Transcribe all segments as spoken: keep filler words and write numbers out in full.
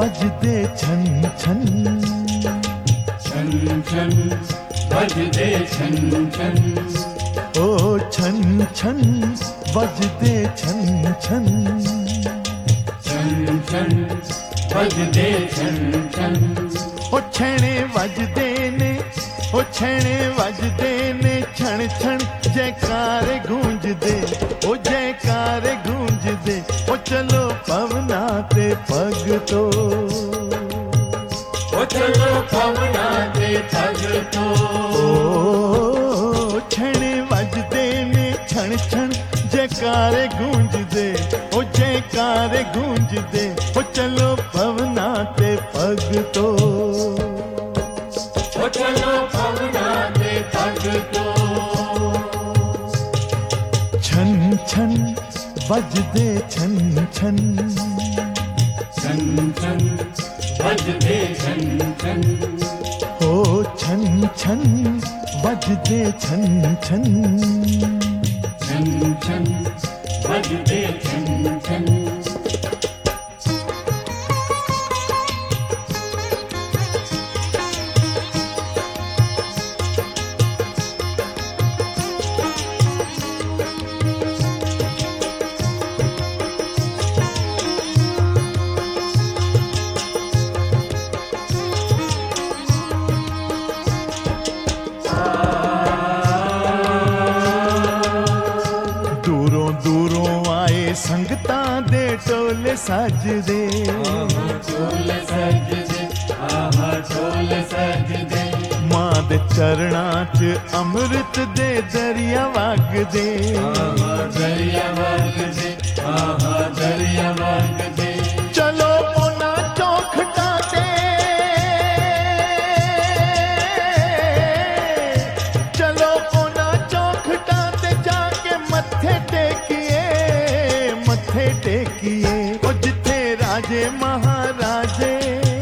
ਵੱਜਦੇ ਛਨ ਛਨ ਛਨ ਛਨ ਵੱਜਦੇ ਛਨ ਛਨ ਓ ਛਨ ਛਨ ਵੱਜਦੇ ਛਨ ਛਨ ਛਨ ਛਨ ਵੱਜਦੇ ਛਨ ਛਨ ਓ ਛੇਣੇ ਵੱਜਦੇ ਨੇ ਓ ਛੇਣੇ ਵੱਜਦੇ ਨੇ ਛਣ ਛਣ ਜੈਕਾਰੇ ਗੂੰਜਦੇ ਓ ਜੈਕਾਰੇ ਗੂੰਜਦੇ ਓ ਚਲੋ ਪਵਨਾ ਤੇ ਭਗਤੋ ਓ ਚਲੋ ਪਵਨਾ ਤੇ ਭਗਤੋ ਓ ਛੇਣੇ ਵੱਜਦੇ ਨੇ ਛਣ ਛਣ ਜੈਕਾਰੇ ਗੂੰਜਦੇ ਓ ਜੈਕਾਰੇ ਗੂੰਜਦੇ ਓ ਚਲੋ ਪਵਨਾ ਤੇ ਭਗਤੋ ਓ ਚਲੋ ਪਵਨਾ ਤੇ ਭਗਤੋ ਛਨ ਛਨ ਵੱਜਦੇ ਛਨ ਛਨ ਛਨ ਛਨ ਵੱਜਦੇ ਛਨ ਛਨ ਓ ਛਨ ਛਨ ਵੱਜਦੇ ਛਨ ਛਨ ਛਨ ਛਨ ਵੱਜਦੇ ਛਨ ਛਨ ਸੰਗਤਾਂ ਦੇ ਟੋਲੇ ਸਜਦੇ ਟੋਲੇ ਸਜਦੇ ਆਹਾ ਟੋਲੇ ਸਜਦੇ ਮਾਂ ਦੇ ਚਰਣਾਂ 'ਚ ਅੰਮ੍ਰਿਤ ਦੇ ਦਰਿਆ ਵਗਦੇ ਆਹਾ ਦਰਿਆ ਵਗਦੇ ਆਹਾ ਦਰਿਆ ਵਗਦੇ ਚਲੋ ਉਹਨਾਂ ਚੌਖਟਾਂ ਤੇ ਚਲੋ ਉਹਨਾਂ ਚੌਖਟਾਂ ਤੇ ਜਾ ਕੇ ਮੱਥੇ ਟੇਕੀਏ ਮੱਥੇ ਟੇਕੀਏ ਉਹ ਜਿੱਥੇ ਰਾਜੇ ਮਹਾਰਾਜੇ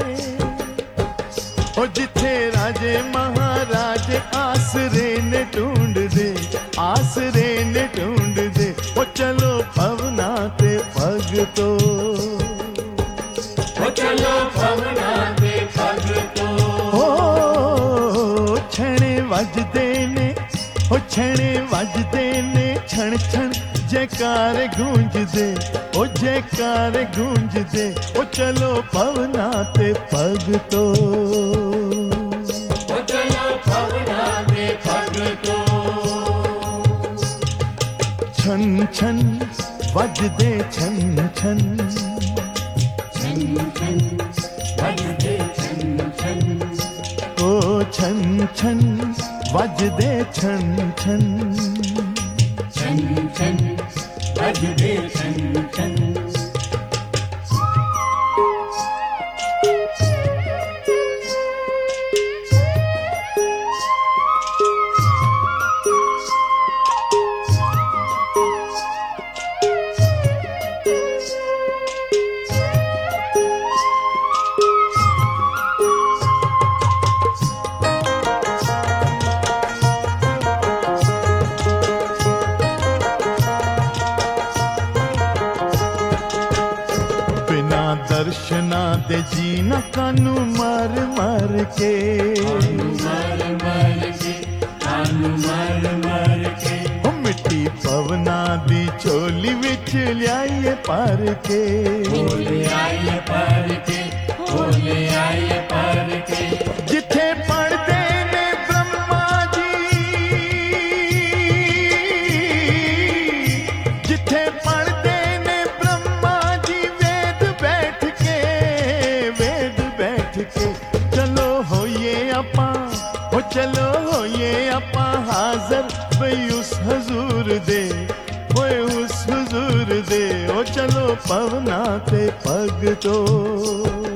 ਉਹ ਜਿੱਥੇ ਰਾਜੇ ਮਹਾਰਾਜੇ ਆਸਰੇ ਨੇ ਢੂੰਡਦੇ ਆਸਰੇ ਨੇ ਢੂੰਡਦੇ ਉਹ ਚਲੋ ਪਵਨਾ ਤੇ ਭਗਤੋ ਉਹ ਚਲੋ ਪਵਨਾ ਤੇ ਭਗਤੋ ਓ ਛੇਣੇ ਵੱਜਦੇ ਨੇ ਉਹ ਛੇਣੇ ਵੱਜਦੇ ਨੇ ਛਣ ਛਣ ਜੈਕਾਰੇ ਗੂੰਜਦੇ ਓ ਜੈਕਾਰੇ ਗੂੰਜਦੇ ਓ ਚਲੋ ਪਵਨਾ ਤੇ ਭਗਤੋ ਓ ਚਲੋ ਪਵਨਾ ਤੇ ਭਗਤੋ ਛਨ ਛਨ ਵੱਜਦੇ ਛਨ ਛਨ ਛਨ ਛਨ ਵੱਜਦੇ ਛਨ ਛਨ ਓ ਛਨ ਛਨ ਵੱਜਦੇ ਛਨ ਛਨ ਛਨ ਛਨ ਵੱਜਦੇ ਛਨ ਛਨ ਦਰਸ਼ਨਾਂ ਦੇ ਜੀ ਨਾ ਕਾਨੂੰ ਮਰ ਮਰ ਕੇ ਮਰ ਮਰ ਕੇ ਕਾਨੂੰ ਮਰ ਮਰ ਕੇ ਉਹ ਮਿੱਟੀ ਪਵਨਾ ਦੀ ਝੋਲੀ ਵਿੱਚ ਲਿਆਈਏ ਭਰ ਕੇ ਲਿਆਈਏ ਭਰ ਕੇ ਲਿਆਈਏ ਭਰ ਕੇ ਜਿੱਥੇ ਪੜਦੇ ਨੇ ਬ੍ਰਹਮਾ ਜੀ ਜਿੱਥੇ ਪੜਦੇ ਨੇ ਬ੍ਰਹਮਾ ਜੀ ਵੇਦ ਬੈਠ ਕੇ ਵੇਦ ਬੈਠ ਕੇ ਚਲੋ ਹੋਈਏ ਆਪਾਂ ਉਹ ਚਲੋ ਹੋਈਏ ਆਪਾਂ ਹਾਜ਼ਰ ਬਈ ਉਸ ਹਜ਼ੂਰ ਦੇ ਓਏ ਉਸ ਹਜ਼ੂਰ ਦੇ ਉਹ ਚਲੋ ਪਵਨਾ ਤੇ ਭਗਤੋ